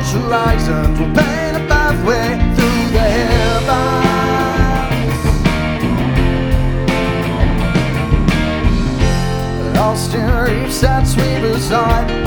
Stretch horizons will paint a pathway through the heavens. Austin reefs that sweep aside